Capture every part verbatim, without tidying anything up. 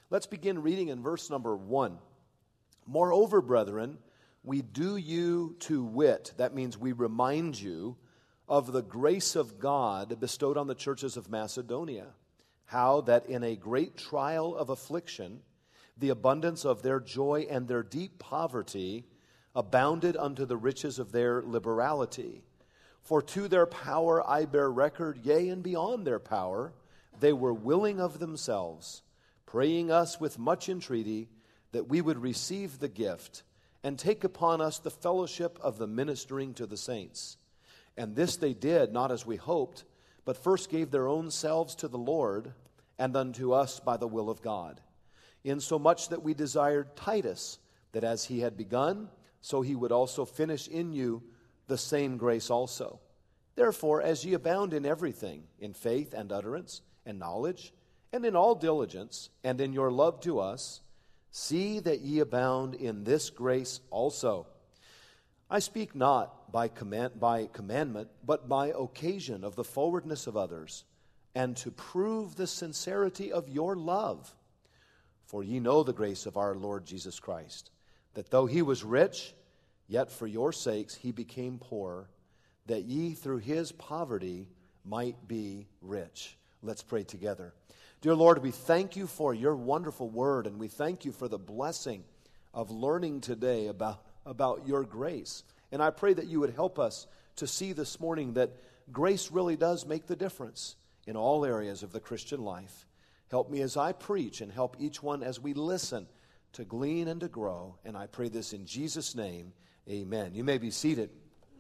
Let's begin reading in verse number one. Moreover, brethren, we do you to wit, that means we remind you of the grace of God bestowed on the churches of Macedonia, how that in a great trial of affliction, the abundance of their joy and their deep poverty abounded unto the riches of their liberality. For to their power I bear record, yea, and beyond their power, they were willing of themselves, praying us with much entreaty that we would receive the gift and take upon us the fellowship of the ministering to the saints. And this they did, not as we hoped, but first gave their own selves to the Lord, and unto us by the will of God. Insomuch that we desired Titus, that as he had begun, so he would also finish in you the same grace also. Therefore, as ye abound in everything, in faith and utterance, and knowledge, and in all diligence, and in your love to us, see that ye abound in this grace also. I speak not by command, by commandment, but by occasion of the forwardness of others, and to prove the sincerity of your love. For ye know the grace of our Lord Jesus Christ, that though he was rich, yet for your sakes he became poor, that ye through his poverty might be rich. Let's pray together. Dear Lord, we thank you for your wonderful word, and we thank you for the blessing of learning today about, about your grace. And I pray that you would help us to see this morning that grace really does make the difference in all areas of the Christian life. Help me as I preach, and help each one as we listen to glean and to grow. And I pray this in Jesus' name, amen. You may be seated.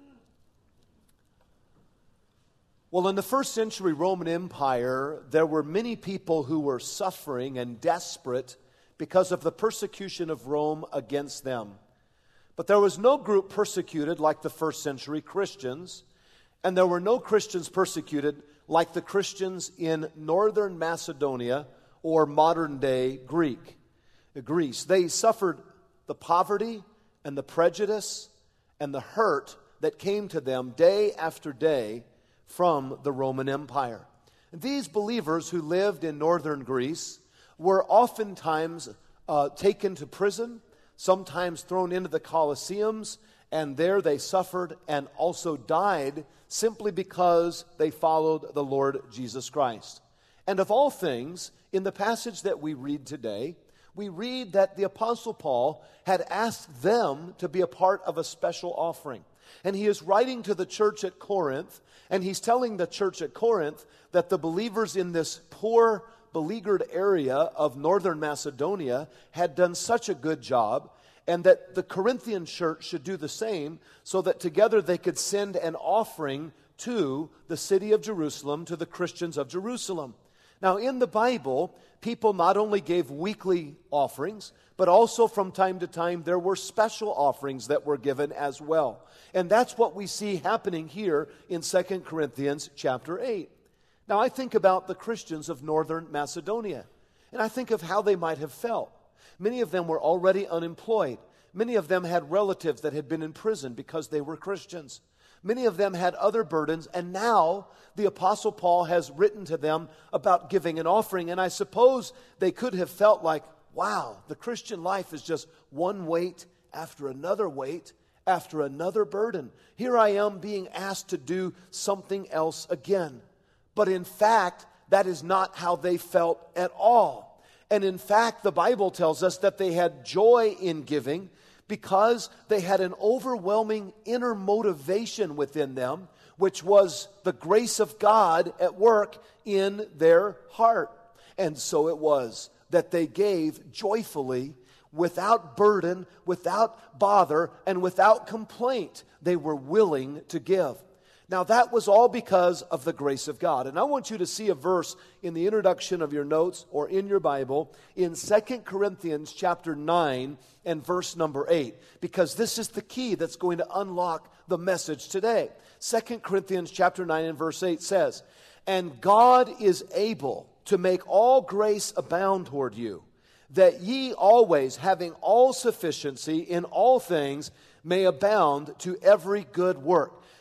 Well, in the first century Roman Empire, there were many people who were suffering and desperate because of the persecution of Rome against them. But there was no group persecuted like the first century Christians, and there were no Christians persecuted like the Christians in northern Macedonia or modern-day Greek, Greece. They suffered the poverty and the prejudice and the hurt that came to them day after day from the Roman Empire. These believers who lived in northern Greece were oftentimes uh, taken to prison, sometimes thrown into the Colosseums, and there they suffered and also died simply because they followed the Lord Jesus Christ. And of all things, in the passage that we read today, we read that the Apostle Paul had asked them to be a part of a special offering. And he is writing to the church at Corinth, and he's telling the church at Corinth that the believers in this poor, beleaguered area of northern Macedonia had done such a good job, and that the Corinthian church should do the same, so that together they could send an offering to the city of Jerusalem, to the Christians of Jerusalem. Now, in the Bible, people not only gave weekly offerings, but also from time to time there were special offerings that were given as well. And that's what we see happening here in Second Corinthians chapter eight. Now, I think about the Christians of northern Macedonia, and I think of how they might have felt. Many of them were already unemployed. Many of them had relatives that had been in prison because they were Christians. Many of them had other burdens, and now the Apostle Paul has written to them about giving an offering. And I suppose they could have felt like, wow, the Christian life is just one weight after another weight after another burden. Here I am being asked to do something else again. But in fact, that is not how they felt at all. And in fact, the Bible tells us that they had joy in giving because they had an overwhelming inner motivation within them, which was the grace of God at work in their heart. And so it was that they gave joyfully, without burden, without bother, and without complaint. They were willing to give. Now, that was all because of the grace of God. And I want you to see a verse in the introduction of your notes or in your Bible in Second Corinthians chapter nine and verse number eight, because this is the key that's going to unlock the message today. Second Corinthians chapter nine and verse eight says, "And God is able to make all grace abound toward you, that ye always, having all sufficiency in all things, may abound to every good work."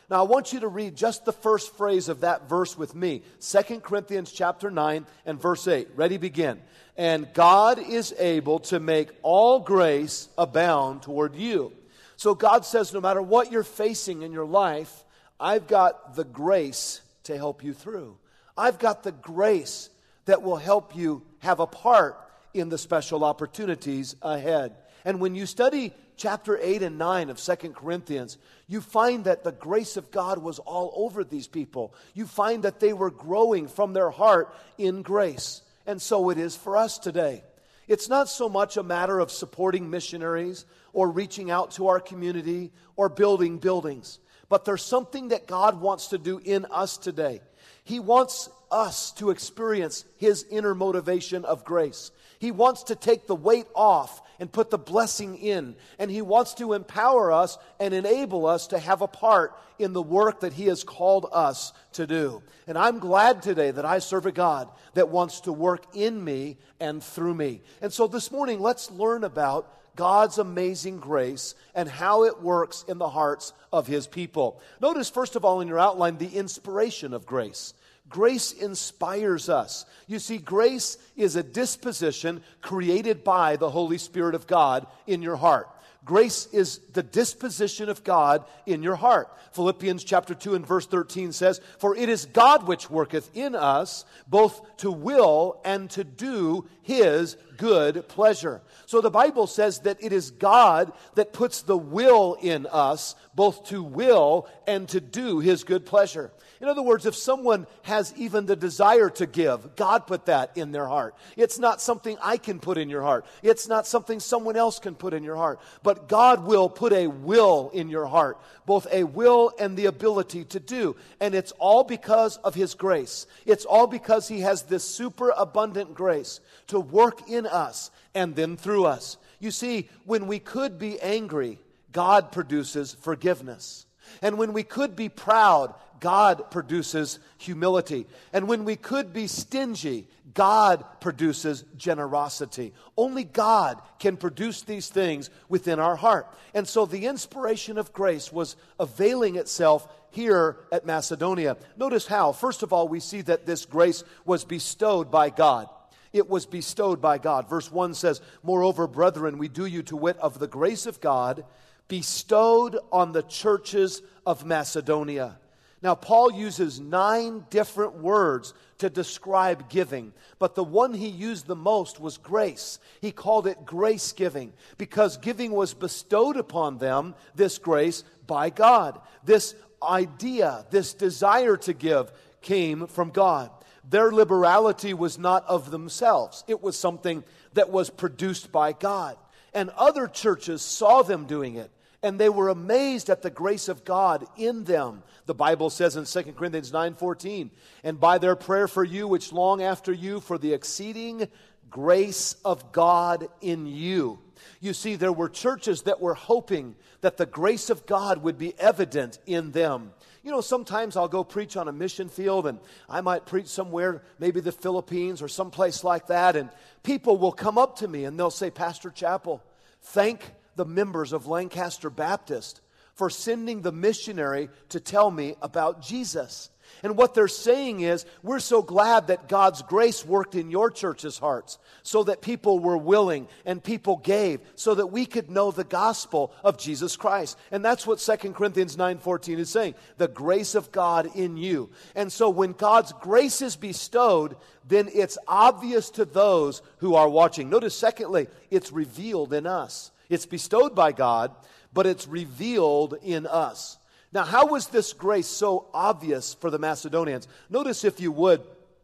Now I want you to read just the first phrase of that verse with me. Second Corinthians chapter nine and verse eight. Ready, begin. And God is able to make all grace abound toward you. So God says no matter what you're facing in your life, I've got the grace to help you through. I've got the grace that will help you have a part in the special opportunities ahead. And when you study chapter eight and nine of Second Corinthians, you find that the grace of God was all over these people. You find that they were growing from their heart in grace. And so it is for us today. It's not so much a matter of supporting missionaries or reaching out to our community or building buildings. But there's something that God wants to do in us today. He wants us to experience His inner motivation of grace. He wants to take the weight off and put the blessing in. And He wants to empower us and enable us to have a part in the work that He has called us to do. And I'm glad today that I serve a God that wants to work in me and through me. And so this morning, let's learn about God's amazing grace and how it works in the hearts of His people. Notice, first of all, in your outline, the inspiration of grace. Grace inspires us. You see, grace is a disposition created by the Holy Spirit of God in your heart. Grace is the disposition of God in your heart. Philippians chapter two and verse thirteen says, "For it is God which worketh in us, both to will and to do His good pleasure." So the Bible says that it is God that puts the will in us, both to will and to do His good pleasure. In other words, if someone has even the desire to give, God put that in their heart. It's not something I can put in your heart. It's not something someone else can put in your heart. But God will put a will in your heart, both a will and the ability to do. And it's all because of His grace. It's all because He has this super abundant grace to work in us and then through us. You see, when we could be angry, God produces forgiveness. And when we could be proud, God produces humility. And when we could be stingy, God produces generosity. Only God can produce these things within our heart. And so the inspiration of grace was availing itself here at Macedonia. Notice how, first of all, we see that this grace was bestowed by God. It was bestowed by God. Verse one says, "Moreover, brethren, we do you to wit of the grace of God bestowed on the churches of Macedonia." Now, Paul uses nine different words to describe giving, but the one he used the most was grace. He called it grace giving because giving was bestowed upon them, this grace, by God. This idea, this desire to give came from God. Their liberality was not of themselves. It was something that was produced by God. And other churches saw them doing it, and they were amazed at the grace of God in them. The Bible says in Second Corinthians nine fourteen, "And by their prayer for you, which long after you, for the exceeding grace of God in you." You see, there were churches that were hoping that the grace of God would be evident in them. You know, sometimes I'll go preach on a mission field, and I might preach somewhere, maybe the Philippines or someplace like that, and people will come up to me and they'll say, "Pastor Chappell, thank the members of Lancaster Baptist for sending the missionary to tell me about Jesus." And what they're saying is, we're so glad that God's grace worked in your church's hearts so that people were willing and people gave so that we could know the gospel of Jesus Christ. And that's what Second Corinthians nine fourteen is saying, the grace of God in you. And so when God's grace is bestowed, then it's obvious to those who are watching. Notice, secondly, it's revealed in us. It's bestowed by God, but it's revealed in us. Now, how was this grace so obvious for the Macedonians? Notice, if you would,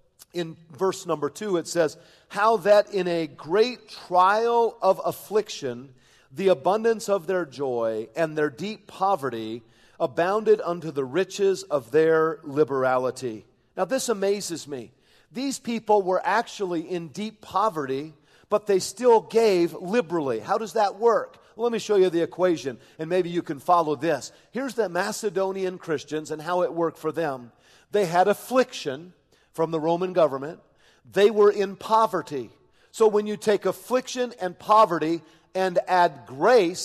in verse number two, it says, "How that in a great trial of affliction, the abundance of their joy and their deep poverty abounded unto the riches of their liberality." Now, this amazes me. These people were actually in deep poverty, but they still gave liberally. How does that work? Well, let me show you the equation, and maybe you can follow this. Here's the Macedonian Christians and how it worked for them. They had affliction from the Roman government. They were in poverty. So when you take affliction and poverty and add grace,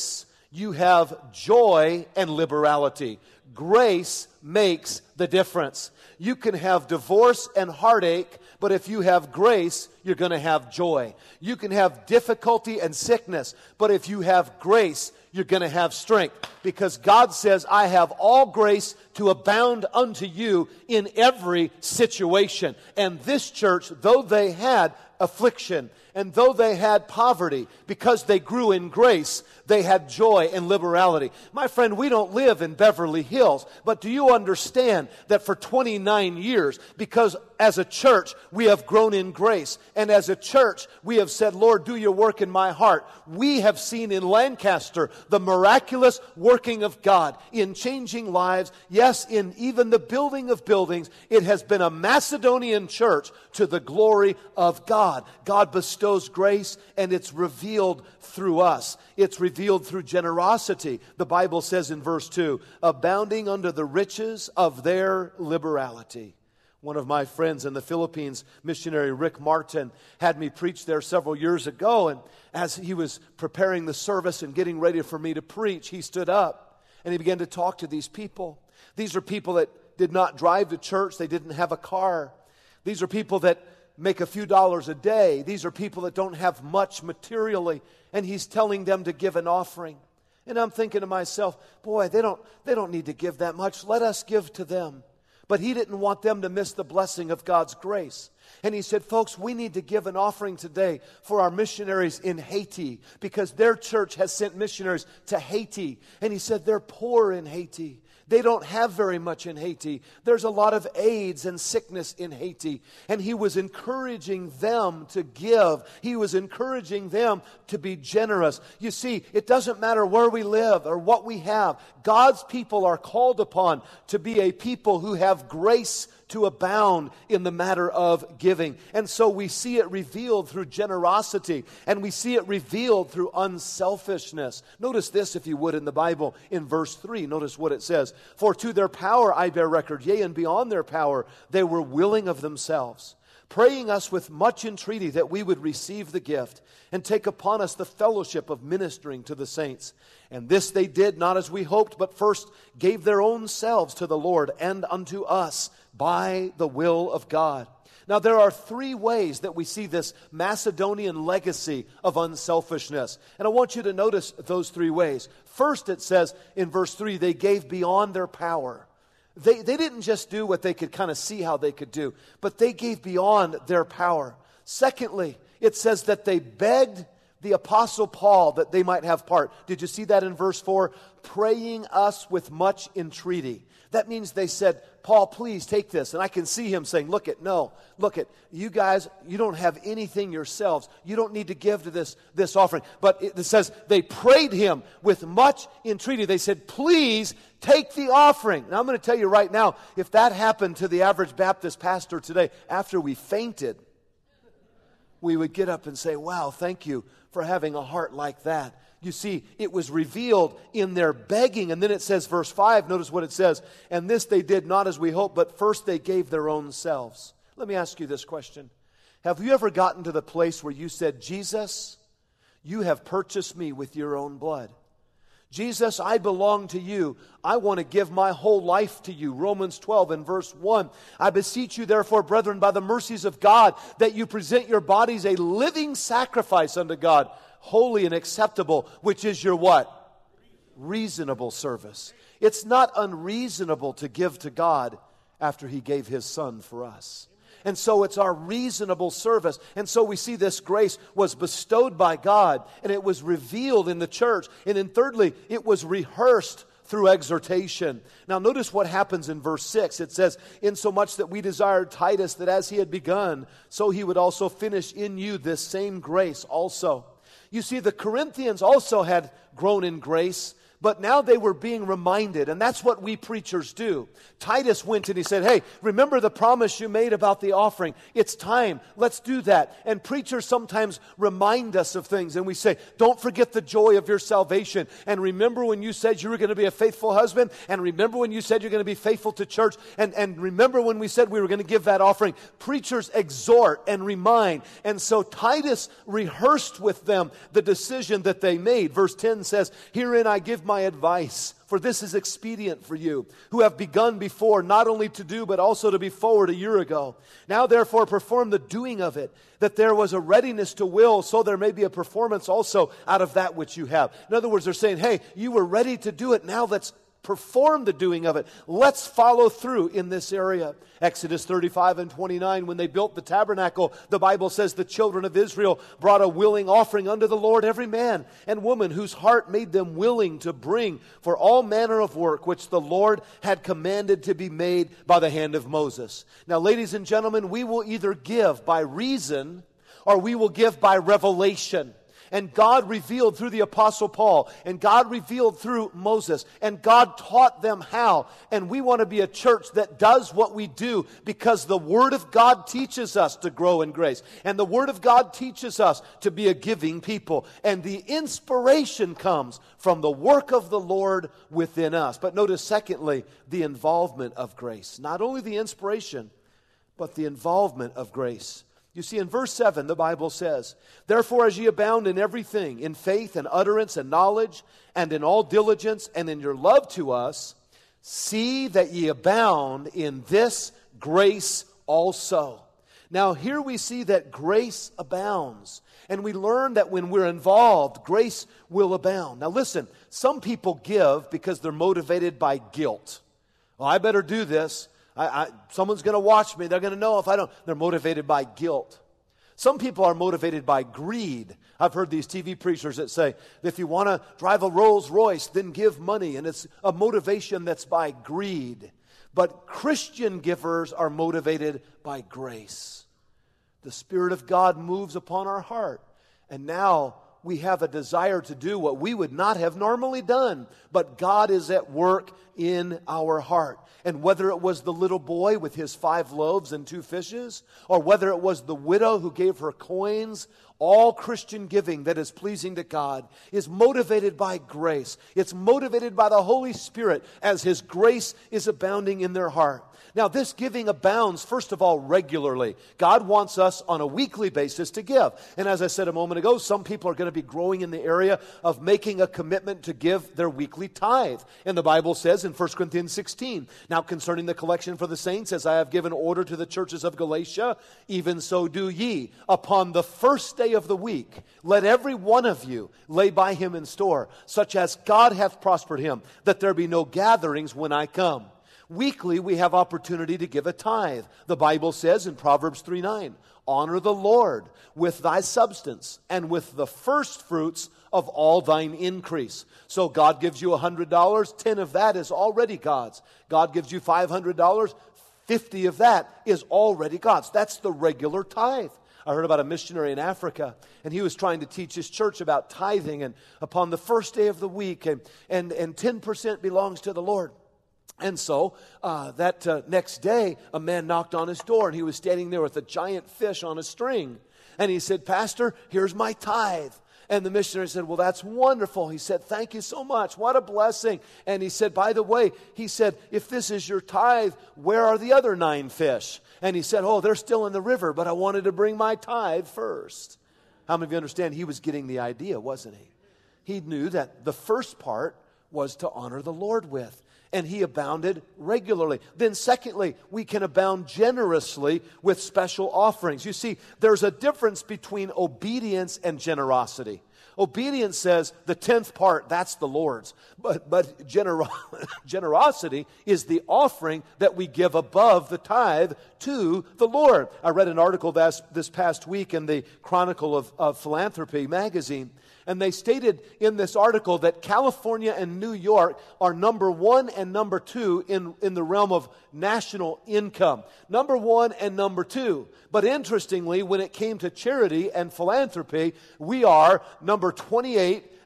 you have joy and liberality. Grace makes the difference. You can have divorce and heartache, but if you have grace, you're going to have joy. You can have difficulty and sickness, but if you have grace, you're going to have strength. Because God says, I have all grace to abound unto you in every situation. And this church, though they had affliction, and though they had poverty, because they grew in grace, they had joy and liberality. My friend, we don't live in Beverly Hills, but do you understand that for twenty-nine years, because as a church, we have grown in grace, and as a church, we have said, Lord, do your work in my heart. We have seen in Lancaster the miraculous working of God in changing lives. Yes, in even the building of buildings, it has been a Macedonian church to the glory of God. God bestows grace, and it's revealed through us. It's revealed through generosity. The Bible says in verse two, abounding under the riches of their liberality. One of my friends in the Philippines, missionary Rick Martin, had me preach there several years ago. And as he was preparing the service and getting ready for me to preach, he stood up and he began to talk to these people. These are people that did not drive to church. They didn't have a car. These are people that make a few dollars a day. These are people that don't have much materially. And he's telling them to give an offering. And I'm thinking to myself, boy, they don't, they don't need to give that much. Let us give to them. But he didn't want them to miss the blessing of God's grace. And he said, folks, we need to give an offering today for our missionaries in Haiti, because their church has sent missionaries to Haiti. And he said, they're poor in Haiti. They don't have very much in Haiti. There's a lot of AIDS and sickness in Haiti. And he was encouraging them to give. He was encouraging them to be generous. You see, it doesn't matter where we live or what we have. God's people are called upon to be a people who have grace to abound in the matter of giving. And so we see it revealed through generosity, and we see it revealed through unselfishness. Notice this, if you would, in the Bible, in verse three. Notice what it says. For to their power I bear record, yea, and beyond their power, they were willing of themselves, praying us with much entreaty that we would receive the gift and take upon us the fellowship of ministering to the saints. And this they did not as we hoped, but first gave their own selves to the Lord and unto us by the will of God. Now there are three ways that we see this Macedonian legacy of unselfishness. And I want you to notice those three ways. First, it says in verse three, they gave beyond their power. They, they didn't just do what they could kind of see how they could do, but they gave beyond their power. Secondly, it says that they begged the Apostle Paul that they might have part. Did you see that in verse four? Praying us with much entreaty. That means they said, Paul, please take this. And I can see him saying, look it, no, look it, you guys, you don't have anything yourselves. You don't need to give to this, this offering. But it says they prayed him with much entreaty. They said, please take the offering. Now I'm going to tell you right now, if that happened to the average Baptist pastor today, after we fainted, we would get up and say, wow, thank you for having a heart like that. You see, it was revealed in their begging. And then it says, verse five, notice what it says. And this they did not as we hoped, but first they gave their own selves. Let me ask you this question. Have you ever gotten to the place where you said, Jesus, you have purchased me with your own blood. Jesus, I belong to you. I want to give my whole life to you. Romans twelve and verse one. I beseech you therefore, brethren, by the mercies of God, that you present your bodies a living sacrifice unto God, holy and acceptable, which is your what? Reasonable service. It's not unreasonable to give to God after He gave His Son for us. And so it's our reasonable service. And so we see this grace was bestowed by God, and it was revealed in the church. And then thirdly, it was rehearsed through exhortation. Now notice what happens in verse six. It says, insomuch that we desired Titus, that as he had begun, so he would also finish in you this same grace also. You see, the Corinthians also had grown in grace, But now they were being reminded, and that's what we preachers do. Titus went and he said, hey, remember the promise you made about the offering. It's time. Let's do that. And preachers sometimes remind us of things, and we say, don't forget the joy of your salvation. And remember when you said you were going to be a faithful husband, and remember when you said you're going to be faithful to church, and, and remember when we said we were going to give that offering. Preachers exhort and remind. And so Titus rehearsed with them the decision that they made. Verse ten says, herein I give my advice, for this is expedient for you, who have begun before, not only to do, but also to be forward a year ago. Now therefore perform the doing of it, that there was a readiness to will, so there may be a performance also out of that which you have. In other words, they're saying, hey, you were ready to do it, now let's perform the doing of it. Let's follow through in this area. Exodus thirty-five and twenty-nine, when they built the tabernacle, the Bible says the children of Israel brought a willing offering unto the Lord, every man and woman whose heart made them willing to bring for all manner of work which the Lord had commanded to be made by the hand of Moses. Now, ladies and gentlemen, we will either give by reason or we will give by revelation. And God revealed through the Apostle Paul, and God revealed through Moses, and God taught them how. And we want to be a church that does what we do because the Word of God teaches us to grow in grace. And the Word of God teaches us to be a giving people. And the inspiration comes from the work of the Lord within us. But notice, secondly, the involvement of grace. Not only the inspiration, but the involvement of grace. You see, in verse seven, the Bible says, therefore, as ye abound in everything, in faith and utterance and knowledge, and in all diligence, and in your love to us, see that ye abound in this grace also. Now, here we see that grace abounds. And we learn that when we're involved, grace will abound. Now, listen, some people give because they're motivated by guilt. Well, I better do this. I, I, someone's going to watch me. They're going to know if I don't. They're motivated by guilt. Some people are motivated by greed. I've heard these T V preachers that say, if you want to drive a Rolls Royce, then give money. And it's a motivation that's by greed. But Christian givers are motivated by grace. The Spirit of God moves upon our heart. And now we have a desire to do what we would not have normally done. But God is at work in our heart. And whether it was the little boy with his five loaves and two fishes, or whether it was the widow who gave her coins, all Christian giving that is pleasing to God is motivated by grace. It's motivated by the Holy Spirit as His grace is abounding in their heart. Now, this giving abounds, first of all, regularly. God wants us on a weekly basis to give. And as I said a moment ago, some people are going to be growing in the area of making a commitment to give their weekly tithe. And the Bible says in First Corinthians sixteen, now concerning the collection for the saints, as I have given order to the churches of Galatia, even so do ye. Upon the first day of the week, let every one of you lay by him in store, such as God hath prospered him, that there be no gatherings when I come. Weekly, we have opportunity to give a tithe. The Bible says in Proverbs three nine, honor the Lord with thy substance and with the first fruits of all thine increase. So God gives you one hundred dollars, ten of that is already God's. God gives you five hundred dollars, fifty of that is already God's. That's the regular tithe. I heard about a missionary in Africa, and he was trying to teach his church about tithing, and upon the first day of the week, and, and, and ten percent belongs to the Lord. And so uh, that uh, next day, a man knocked on his door, and he was standing there with a giant fish on a string. And he said, Pastor, here's my tithe. And the missionary said, well, that's wonderful. He said, thank you so much. What a blessing. And he said, by the way, he said, if this is your tithe, where are the other nine fish? And he said, oh, they're still in the river, but I wanted to bring my tithe first. How many of you understand he was getting the idea, wasn't he? He knew that the first part was to honor the Lord with. And he abounded regularly. Then secondly, we can abound generously with special offerings. You see, there's a difference between obedience and generosity. Obedience says the tenth part, that's the Lord's. But, but gener- generosity is the offering that we give above the tithe to the Lord. I read an article this, this past week in the Chronicle of, of Philanthropy magazine. And they stated in this article that California and New York are number one and number two in, in the realm of national income. Number one and number two. But interestingly, when it came to charity and philanthropy, we are number twenty-eight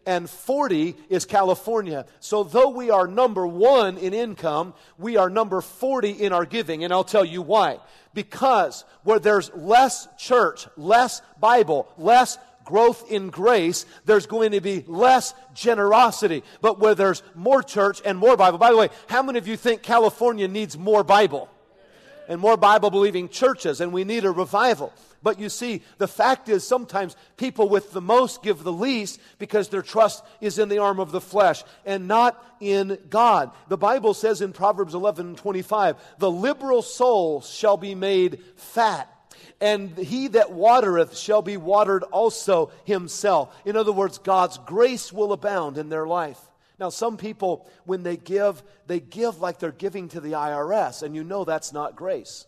and forty is California. So though we are number one in income, we are number forty in our giving, and I'll tell you why. Because where there's less church, less Bible, less growth in grace, there's going to be less generosity. But where there's more church and more Bible. By the way, how many of you think California needs more Bible? And more Bible-believing churches, and we need a revival. But you see, the fact is sometimes people with the most give the least because their trust is in the arm of the flesh and not in God. The Bible says in Proverbs eleven twenty-five, the liberal soul shall be made fat, and he that watereth shall be watered also himself. In other words, God's grace will abound in their life. Now, some people, when they give, they give like they're giving to the I R S, and you know that's not grace.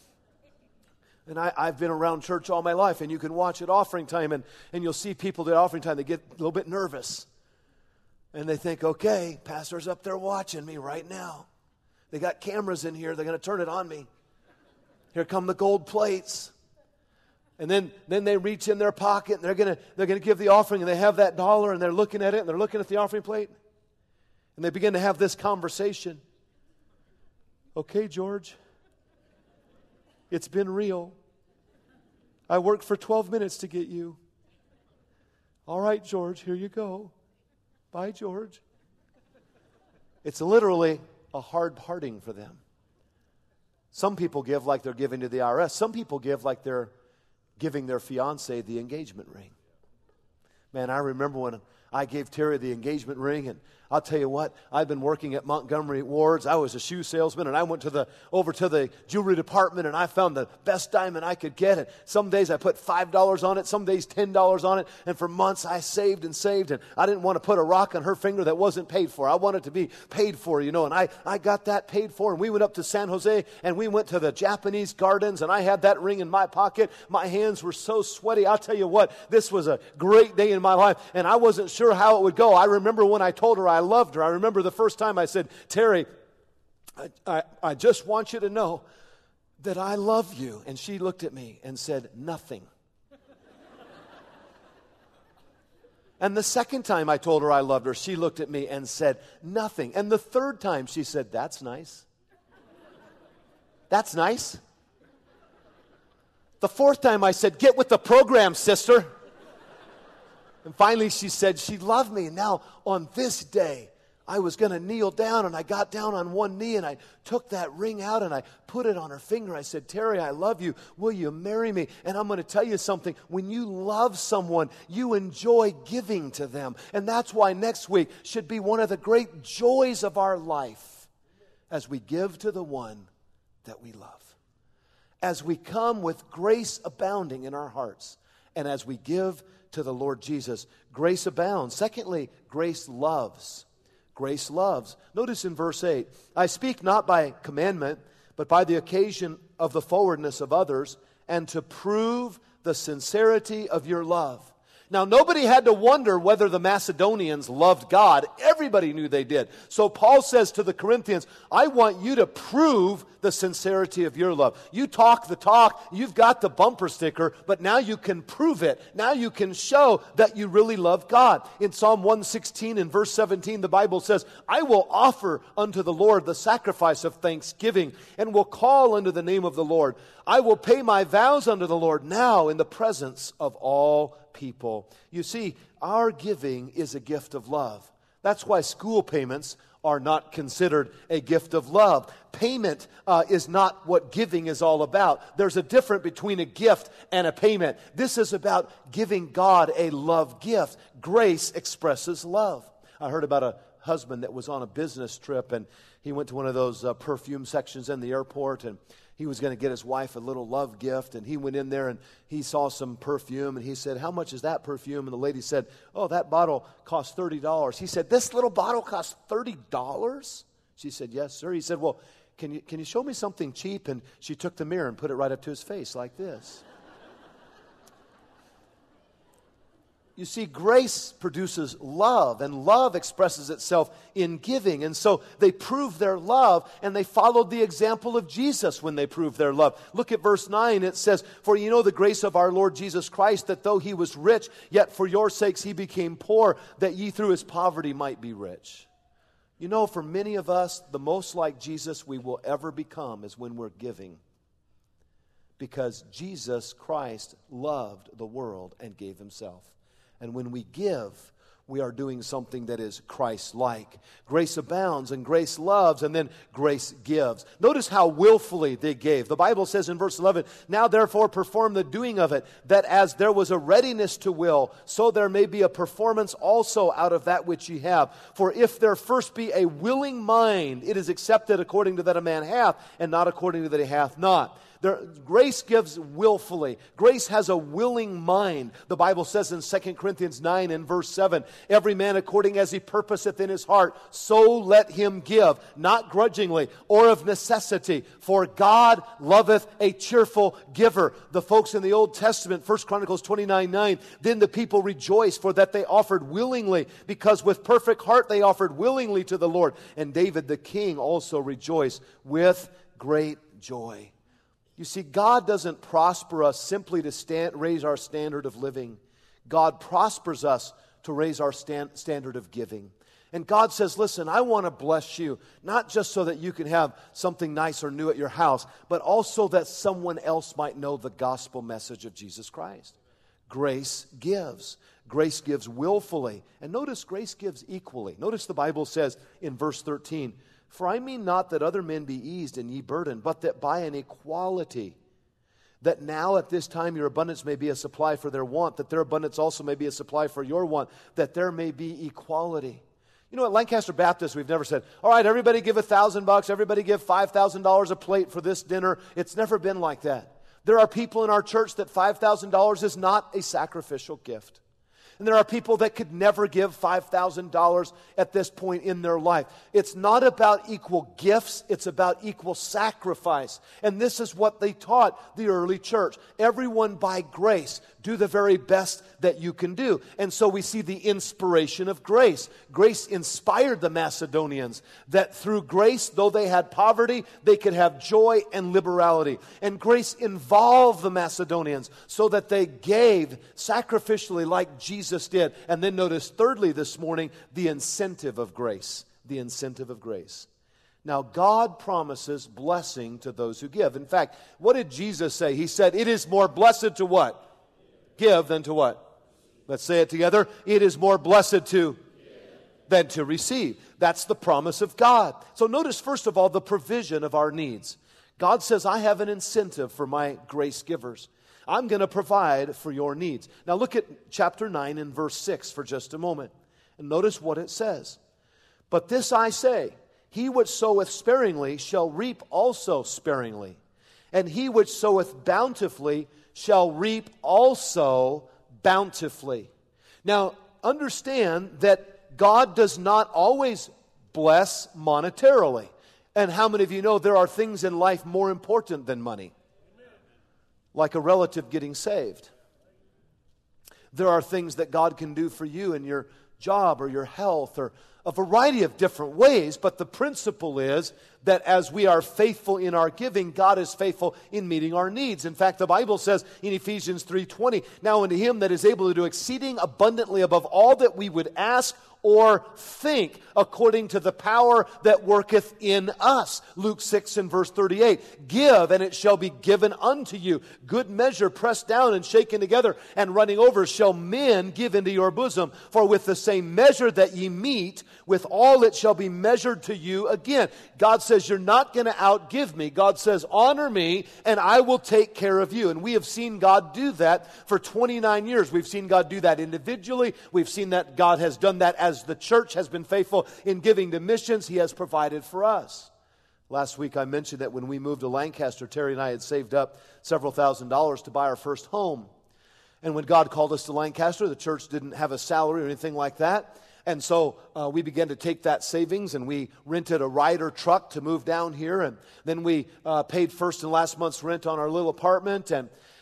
And I, I've been around church all my life, and you can watch at offering time, and, and you'll see people at offering time, they get a little bit nervous. And they think, okay, pastor's up there watching me right now. They got cameras in here, they're going to turn it on me. Here come the gold plates. And then, then they reach in their pocket, and they're going to they're going to give the offering, and they have that dollar, and they're looking at it, and they're looking at the offering plate. And they begin to have this conversation. Okay, George, it's been real. I worked for twelve minutes to get you. All right, George, here you go. Bye, George. It's literally a hard parting for them. Some people give like they're giving to the I R S. Some people give like they're giving their fiancé the engagement ring. Man, I remember when I gave Terry the engagement ring, and I'll tell you what, I've been working at Montgomery Ward's. I was a shoe salesman, and I went to the over to the jewelry department, and I found the best diamond I could get. And some days I put five dollars on it, some days ten dollars on it. And for months I saved and saved, and I didn't want to put a rock on her finger that wasn't paid for. I wanted to be paid for, you know, and I, I got that paid for. And we went up to San Jose, and we went to the Japanese gardens, and I had that ring in my pocket. My hands were so sweaty. I'll tell you what, this was a great day in my life, and I wasn't sure how it would go. I remember when I told her I loved her. I remember the first time I said, Terry, I, I, I just want you to know that I love you. And she looked at me and said, nothing. And the second time I told her I loved her, she looked at me and said, nothing. And the third time she said, that's nice. That's nice. The fourth time I said, get with the program, sister. And finally she said she loved me. Now, on this day, I was going to kneel down, and I got down on one knee, and I took that ring out, and I put it on her finger. I said, Terry, I love you. Will you marry me? And I'm going to tell you something. When you love someone, you enjoy giving to them. And that's why next week should be one of the great joys of our life as we give to the one that we love. As we come with grace abounding in our hearts, and as we give to the Lord Jesus, grace abounds. Secondly, grace loves. Grace loves. Notice in verse eight, I speak not by commandment, but by the occasion of the forwardness of others, and to prove the sincerity of your love. Now, nobody had to wonder whether the Macedonians loved God. Everybody knew they did. So Paul says to the Corinthians, I want you to prove the sincerity of your love. You talk the talk, you've got the bumper sticker, but now you can prove it. Now you can show that you really love God. In Psalm one sixteen and verse seventeen, the Bible says, I will offer unto the Lord the sacrifice of thanksgiving, and will call unto the name of the Lord. I will pay my vows unto the Lord now in the presence of all people. You see, our giving is a gift of love. That's why school payments are not considered a gift of love. Payment uh, is not what giving is all about. There's a difference between a gift and a payment. This is about giving God a love gift. Grace expresses love. I heard about a husband that was on a business trip, and he went to one of those uh, perfume sections in the airport, and he was going to get his wife a little love gift, and he went in there and he saw some perfume, and he said, how much is that perfume? And the lady said, oh, that bottle costs thirty dollars. He said, this little bottle costs thirty dollars? She said, yes, sir. He said, well, can you, can you show me something cheap? And she took the mirror and put it right up to his face like this. You see, grace produces love, and love expresses itself in giving. And so they proved their love, and they followed the example of Jesus when they proved their love. Look at verse nine. It says, "For you know the grace of our Lord Jesus Christ, that though he was rich, yet for your sakes he became poor, that ye through his poverty might be rich." You know, for many of us, the most like Jesus we will ever become is when we're giving. Because Jesus Christ loved the world and gave himself. And when we give, we are doing something that is Christ-like. Grace abounds and grace loves, and then grace gives. Notice how willfully they gave. The Bible says in verse eleven, "Now therefore perform the doing of it, that as there was a readiness to will, so there may be a performance also out of that which ye have. For if there first be a willing mind, it is accepted according to that a man hath, and not according to that he hath not." There, grace gives willfully. Grace has a willing mind. The Bible says in Second Corinthians nine and verse seven, "Every man according as he purposeth in his heart, so let him give, not grudgingly or of necessity, for God loveth a cheerful giver." The folks in the Old Testament, First Chronicles twenty-nine nine, "Then the people rejoiced for that they offered willingly, because with perfect heart they offered willingly to the Lord. And David the king also rejoiced with great joy." You see, God doesn't prosper us simply to stand, raise our standard of living. God prospers us to raise our stand, standard of giving. And God says, listen, I want to bless you, not just so that you can have something nice or new at your house, but also that someone else might know the gospel message of Jesus Christ. Grace gives. Grace gives willfully. And notice grace gives equally. Notice the Bible says in verse thirteen, "For I mean not that other men be eased and ye burdened, but that by an equality, that now at this time your abundance may be a supply for their want, that their abundance also may be a supply for your want, that there may be equality." You know, at Lancaster Baptist, we've never said, all right, everybody give a thousand bucks, everybody give five thousand dollars a plate for this dinner. It's never been like that. There are people in our church that five thousand dollars is not a sacrificial gift. And there are people that could never give five thousand dollars at this point in their life. It's not about equal gifts, it's about equal sacrifice. And this is what they taught the early church. Everyone by grace, do the very best that you can do. And so we see the inspiration of grace. Grace inspired the Macedonians that through grace, though they had poverty, they could have joy and liberality. And grace involved the Macedonians so that they gave sacrificially like Jesus did. And then notice thirdly this morning, the incentive of grace. The incentive of grace. Now, God promises blessing to those who give. In fact, what did Jesus say? He said, it is more blessed to what? Give than to what? Let's say it together. It is more blessed to than to receive. That's the promise of God. So notice, first of all, the provision of our needs. God says, I have an incentive for my grace givers. I'm going to provide for your needs. Now look at chapter nine and verse six for just a moment. And notice what it says. But this I say, he which soweth sparingly shall reap also sparingly. And he which soweth bountifully shall reap also bountifully. Now, understand that God does not always bless monetarily. And how many of you know there are things in life more important than money? Like a relative getting saved. There are things that God can do for you in your job or your health or a variety of different ways, but the principle is that as we are faithful in our giving, God is faithful in meeting our needs. In fact, the Bible says in Ephesians three twenty, now unto him that is able to do exceeding abundantly above all that we would ask or think, according to the power that worketh in us. Luke six and verse thirty-eight, give and it shall be given unto you. Good measure, pressed down and shaken together and running over, shall men give into your bosom. For with the same measure that ye meet, with all it shall be measured to you again. God says, you're not going to outgive me. God says, honor me and I will take care of you. And we have seen God do that for twenty-nine years. We've seen God do that individually. We've seen that God has done that as the church has been faithful in giving to missions. He has provided for us. Last week I mentioned that when we moved to Lancaster, Terry and I had saved up several thousand dollars to buy our first home. And when God called us to Lancaster, the church didn't have a salary or anything like that. And so uh, we began to take that savings and we rented a Ryder truck to move down here. And then we uh, paid first and last month's rent on our little apartment. And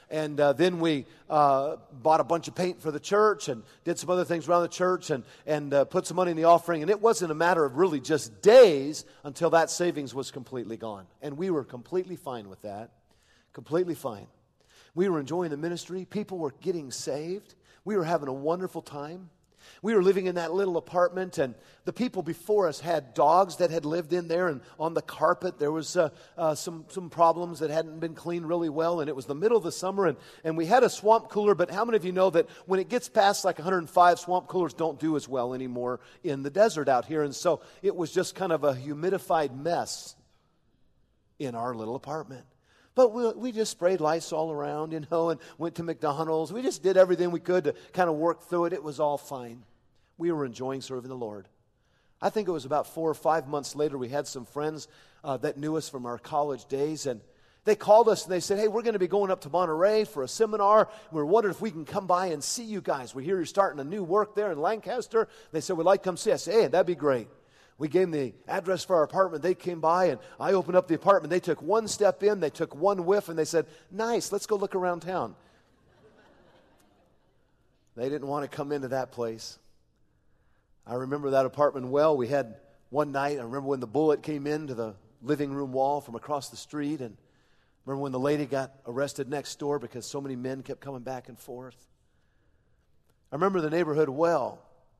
And uh, then we uh, bought a bunch of paint for the church and did some other things around the church and, and uh, put some money in the offering. And it wasn't a matter of really just days until that savings was completely gone. And we were completely fine with that. Completely fine. We were enjoying the ministry. People were getting saved. We were having a wonderful time. We were living in that little apartment, and the people before us had dogs that had lived in there, and on the carpet there was uh, uh, some, some problems that hadn't been cleaned really well, and it was the middle of the summer, and, and we had a swamp cooler, but how many of you know that when it gets past like one hundred five, swamp coolers don't do as well anymore in the desert out here, and so it was just kind of a humidified mess in our little apartment. But we, we just sprayed Lysol around, you know, and went to McDonald's. We just did everything we could to kind of work through it. It was all fine. We were enjoying serving the Lord. I think it was about four or five months later, we had some friends uh, that knew us from our college days, and they called us and they said, hey, we're going to be going up to Monterey for a seminar. We're wondering if we can come by and see you guys. We hear you're starting a new work there in Lancaster. They said, we'd like to come see us. I said, hey, that'd be great. We gave them the address for our apartment. They came by, and I opened up the apartment. They took one step in. They took one whiff, and they said, nice, let's go look around town. They didn't want to come into that place. I remember that apartment well. We had one night, I remember when the bullet came into the living room wall from across the street, and I remember when the lady got arrested next door because so many men kept coming back and forth. I remember the neighborhood well.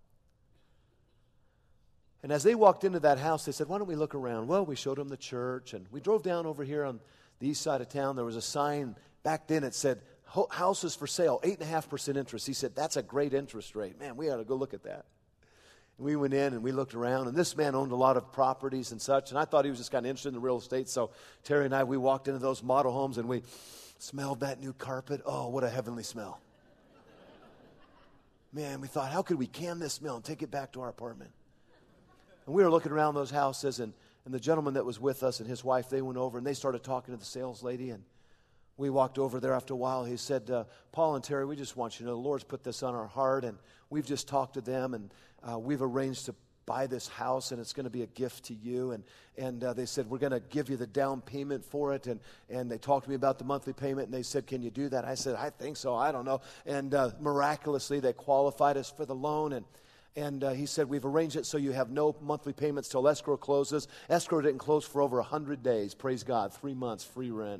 And as they walked into that house, they said, why don't we look around? Well, we showed them the church, and we drove down over here on the east side of town. There was a sign back then. It said, houses for sale, eight point five percent interest. He said, that's a great interest rate. Man, we ought to go look at that. And we went in and we looked around, and this man owned a lot of properties and such, and I thought he was just kind of interested in the real estate. So Terry and I, we walked into those model homes, and we smelled that new carpet. Oh, what a heavenly smell. Man, we thought, how could we can this smell and take it back to our apartment? And we were looking around those houses, and, and the gentleman that was with us and his wife, they went over, and they started talking to the sales lady, and we walked over there after a while. He said, uh, Paul and Terry, we just want you to know the Lord's put this on our heart, and we've just talked to them, and uh, we've arranged to buy this house, and it's going to be a gift to you. And and uh, they said, we're going to give you the down payment for it. And, and they talked to me about the monthly payment, and they said, can you do that? I said, I think so. I don't know. And uh, miraculously, they qualified us for the loan, and And uh, he said, we've arranged it so you have no monthly payments till escrow closes. Escrow didn't close for over one hundred days. Praise God. Three months, free rent.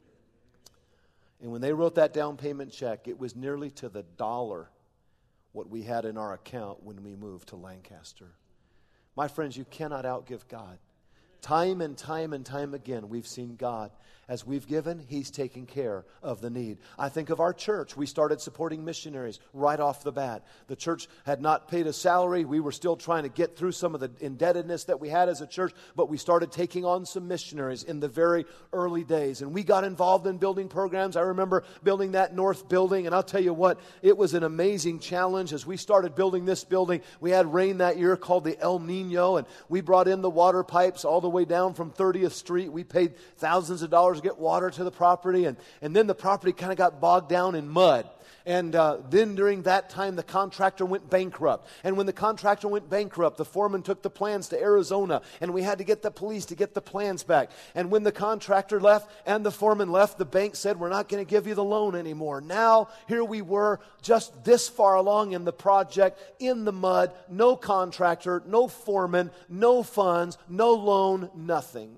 And when they wrote that down payment check, it was nearly to the dollar what we had in our account when we moved to Lancaster. My friends, you cannot outgive God. Time and time and time again, we've seen God. As we've given, He's taking care of the need. I think of our church. We started supporting missionaries right off the bat. The church had not paid a salary. We were still trying to get through some of the indebtedness that we had as a church, but we started taking on some missionaries in the very early days. And we got involved in building programs. I remember building that north building, and I'll tell you what, it was an amazing challenge. As we started building this building, we had rain that year called the El Nino, and we brought in the water pipes all the way down from thirtieth street. We paid thousands of dollars to get water to the property, and, and then the property kind of got bogged down in mud. And uh, then during that time, the contractor went bankrupt. And when the contractor went bankrupt, the foreman took the plans to Arizona, and we had to get the police to get the plans back. And when the contractor left and the foreman left, the bank said, we're not going to give you the loan anymore. Now, here we were just this far along in the project, in the mud, no contractor, no foreman, no funds, no loan, nothing.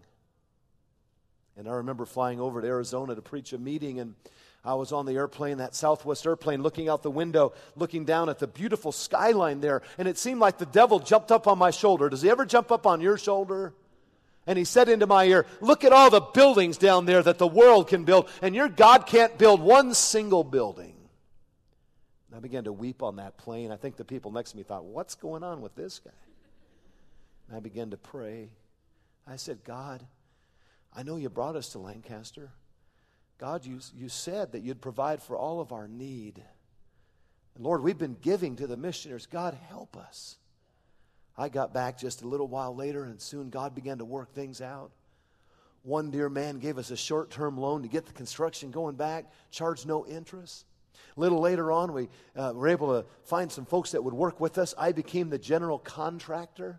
And I remember flying over to Arizona to preach a meeting, and I was on the airplane, that Southwest airplane, looking out the window, looking down at the beautiful skyline there, and it seemed like the devil jumped up on my shoulder. Does he ever jump up on your shoulder? And he said into my ear, look at all the buildings down there that the world can build, and your God can't build one single building. And I began to weep on that plane. I think the people next to me thought, what's going on with this guy? And I began to pray. I said, God, I know you brought us to Lancaster. God, you, you said that you'd provide for all of our need. And Lord, we've been giving to the missionaries. God, help us. I got back just a little while later, and soon God began to work things out. One dear man gave us a short-term loan to get the construction going back, charged no interest. A little later on, we uh, were able to find some folks that would work with us. I became the general contractor.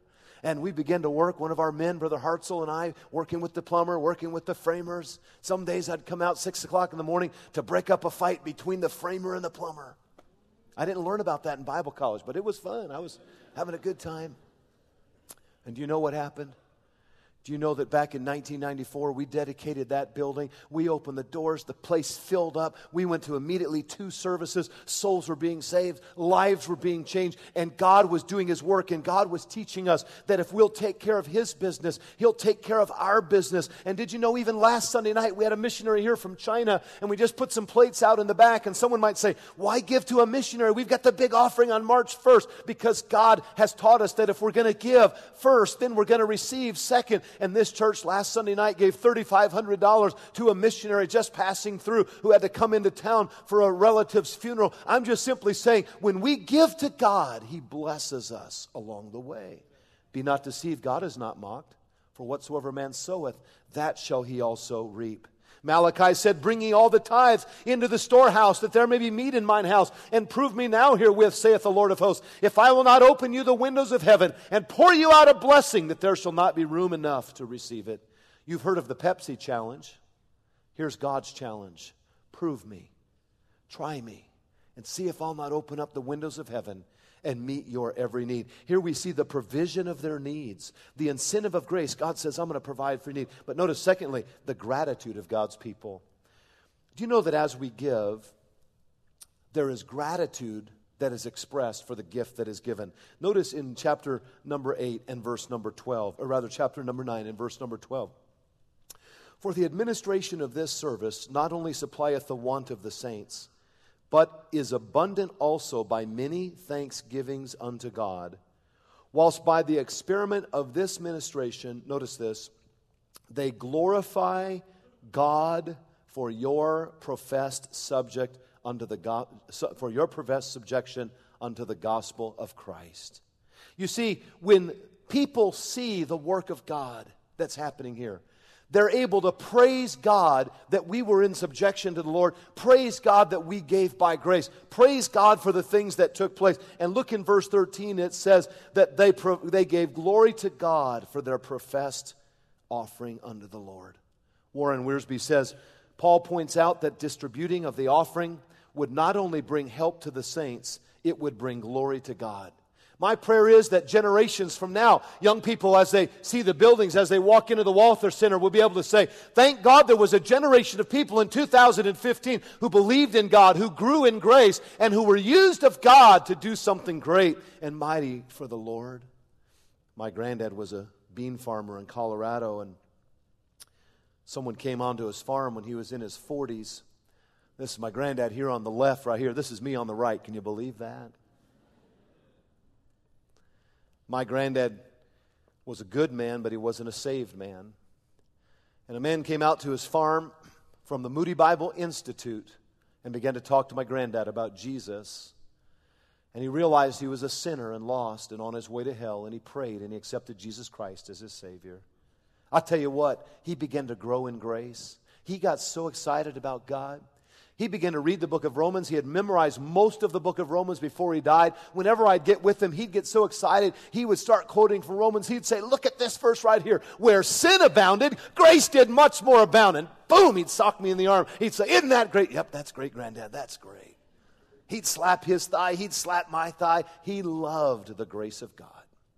And we began to work, one of our men, Brother Hartzell and I, working with the plumber, working with the framers. Some days I'd come out six o'clock in the morning to break up a fight between the framer and the plumber. I didn't learn about that in Bible college, but it was fun. I was having a good time. And do you know what happened? Do you know that back in nineteen ninety-four, we dedicated that building? We opened the doors. The place filled up. We went to immediately two services. Souls were being saved. Lives were being changed. And God was doing His work. And God was teaching us that if we'll take care of His business, He'll take care of our business. And did you know even last Sunday night, we had a missionary here from China, and we just put some plates out in the back. And someone might say, why give to a missionary? We've got the big offering on March first. Because God has taught us that if we're going to give first, then we're going to receive second. And this church last Sunday night gave three thousand five hundred dollars to a missionary just passing through who had to come into town for a relative's funeral. I'm just simply saying, when we give to God, He blesses us along the way. Be not deceived, God is not mocked. For whatsoever man soweth, that shall he also reap. Malachi said, bring ye all the tithes into the storehouse, that there may be meat in mine house. And prove me now herewith, saith the Lord of hosts, if I will not open you the windows of heaven, and pour you out a blessing, that there shall not be room enough to receive it. You've heard of the Pepsi challenge. Here's God's challenge. Prove me, try me, and see if I'll not open up the windows of heaven and meet your every need. Here we see the provision of their needs. The incentive of grace. God says, I'm going to provide for your need. But notice, secondly, the gratitude of God's people. Do you know that as we give, there is gratitude that is expressed for the gift that is given? Notice in chapter number eight and verse number twelve, or rather chapter number nine and verse number twelve. For the administration of this service not only supplieth the want of the saints, but is abundant also by many thanksgivings unto God, whilst by the experiment of this ministration, notice this, they glorify God for your professed subject unto the go- for your professed subjection unto the gospel of Christ. You see, when people see the work of God that's happening here, they're able to praise God that we were in subjection to the Lord. Praise God that we gave by grace. Praise God for the things that took place. And look in verse thirteen, it says that they, pro- they gave glory to God for their professed offering unto the Lord. Warren Wiersbe says, Paul points out that distributing of the offering would not only bring help to the saints, it would bring glory to God. My prayer is that generations from now, young people, as they see the buildings, as they walk into the Walther Center, will be able to say, thank God there was a generation of people in two thousand fifteen who believed in God, who grew in grace, and who were used of God to do something great and mighty for the Lord. My granddad was a bean farmer in Colorado, and someone came onto his farm when he was in his forties. This is my granddad here on the left right here. This is me on the right. Can you believe that? My granddad was a good man, but he wasn't a saved man. And a man came out to his farm from the Moody Bible Institute and began to talk to my granddad about Jesus. And he realized he was a sinner and lost and on his way to hell, and he prayed and he accepted Jesus Christ as his Savior. I'll tell you what, he began to grow in grace. He got so excited about God. He began to read the book of Romans. He had memorized most of the book of Romans before he died. Whenever I'd get with him, he'd get so excited, he would start quoting from Romans. He'd say, look at this verse right here. Where sin abounded, grace did much more abound. And boom, he'd sock me in the arm. He'd say, isn't that great? Yep, that's great, Granddad. That's great. He'd slap his thigh. He'd slap my thigh. He loved the grace of God.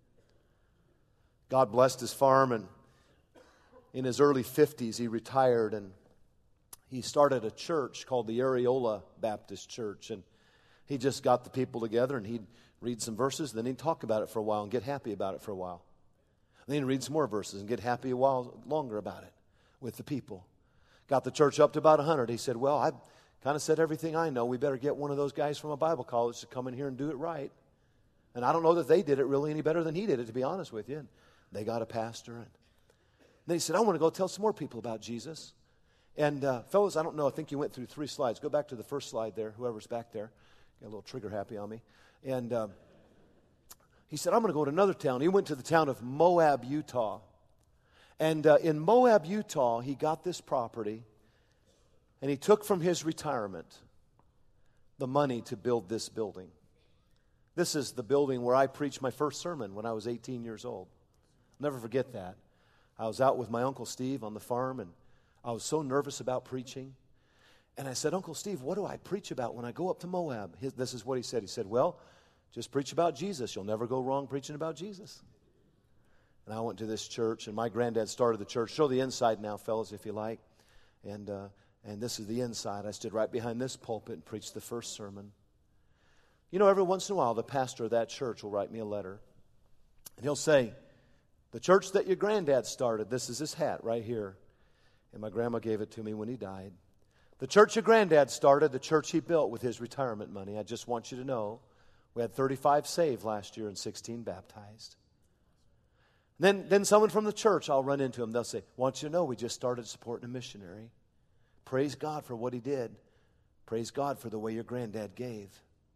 God blessed his farm, and in his early fifties, he retired, and he started a church called the Areola Baptist Church, and he just got the people together, and he'd read some verses, then he'd talk about it for a while and get happy about it for a while. Then he'd read some more verses and get happy a while longer about it with the people. Got the church up to about one hundred. He said, well, I've kind of said everything I know. We better get one of those guys from a Bible college to come in here and do it right. And I don't know that they did it really any better than he did it, to be honest with you. And they got a pastor. And then he said, I want to go tell some more people about Jesus. And uh, fellas, I don't know, I think you went through three slides. Go back to the first slide there, whoever's back there. Got a little trigger happy on me. And um, he said, I'm going to go to another town. He went to the town of Moab, Utah. And uh, in Moab, Utah, he got this property, and he took from his retirement the money to build this building. This is the building where I preached my first sermon when I was eighteen years old. Never forget that. I was out with my Uncle Steve on the farm, and I was so nervous about preaching. And I said, Uncle Steve, what do I preach about when I go up to Moab? His, this is what he said. He said, well, just preach about Jesus. You'll never go wrong preaching about Jesus. And I went to this church, and my granddad started the church. Show the inside now, fellas, if you like. And uh, and this is the inside. I stood right behind this pulpit and preached the first sermon. You know, every once in a while, the pastor of that church will write me a letter. And he'll say, the church that your granddad started, this is his hat right here. And my grandma gave it to me when he died. The church your granddad started, the church he built with his retirement money. I just want you to know, we had thirty-five saved last year and sixteen baptized. Then, then someone from the church, I'll run into them. They'll say, want you to know, we just started supporting a missionary. Praise God for what he did. Praise God for the way your granddad gave.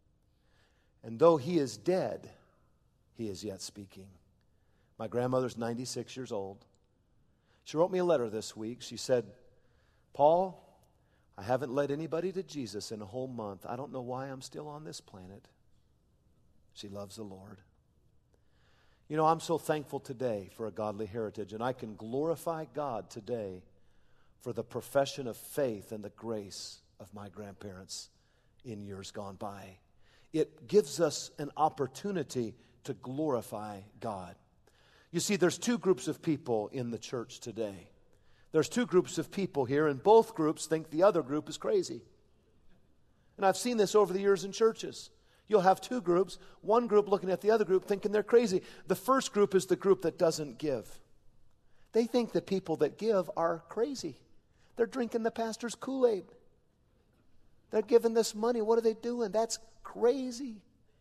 And though he is dead, he is yet speaking. My grandmother's ninety-six years old. She wrote me a letter this week. She said, Paul, I haven't led anybody to Jesus in a whole month. I don't know why I'm still on this planet. She loves the Lord. You know, I'm so thankful today for a godly heritage, and I can glorify God today for the profession of faith and the grace of my grandparents in years gone by. It gives us an opportunity to glorify God. You see, there's two groups of people in the church today. There's two groups of people here, and both groups think the other group is crazy. And I've seen this over the years in churches. You'll have two groups, one group looking at the other group thinking they're crazy. The first group is the group that doesn't give. They think that people that give are crazy. They're drinking the pastor's Kool-Aid. They're giving this money. What are they doing? That's crazy.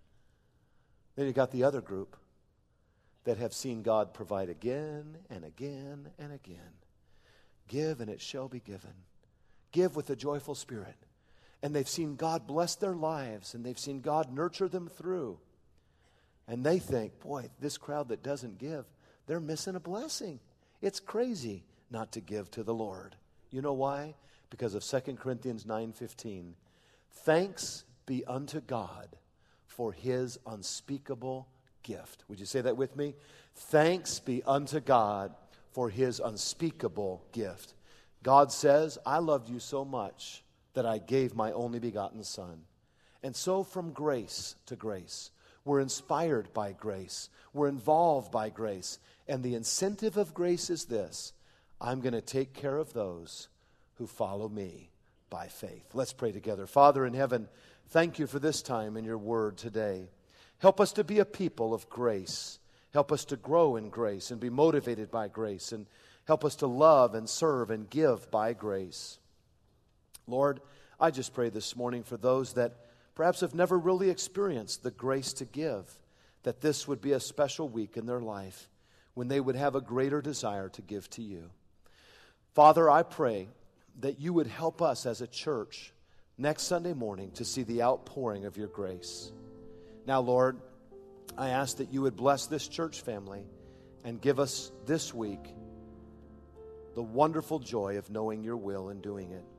Then you got the other group that have seen God provide again and again and again. Give and it shall be given. Give with a joyful spirit. And they've seen God bless their lives, and they've seen God nurture them through. And they think, boy, this crowd that doesn't give, they're missing a blessing. It's crazy not to give to the Lord. You know why? Because of Second Corinthians nine fifteen. Thanks be unto God for his unspeakable gift. Would you say that with me? Thanks be unto God for his unspeakable gift. God says, I loved you so much that I gave my only begotten Son. And so from grace to grace, we're inspired by grace. We're involved by grace. And the incentive of grace is this: I'm going to take care of those who follow me by faith. Let's pray together. Father in heaven, thank you for this time in your word today. Help us to be a people of grace. Help us to grow in grace and be motivated by grace. And help us to love and serve and give by grace. Lord, I just pray this morning for those that perhaps have never really experienced the grace to give, that this would be a special week in their life when they would have a greater desire to give to you. Father, I pray that you would help us as a church next Sunday morning to see the outpouring of your grace. Now, Lord, I ask that you would bless this church family and give us this week the wonderful joy of knowing your will and doing it.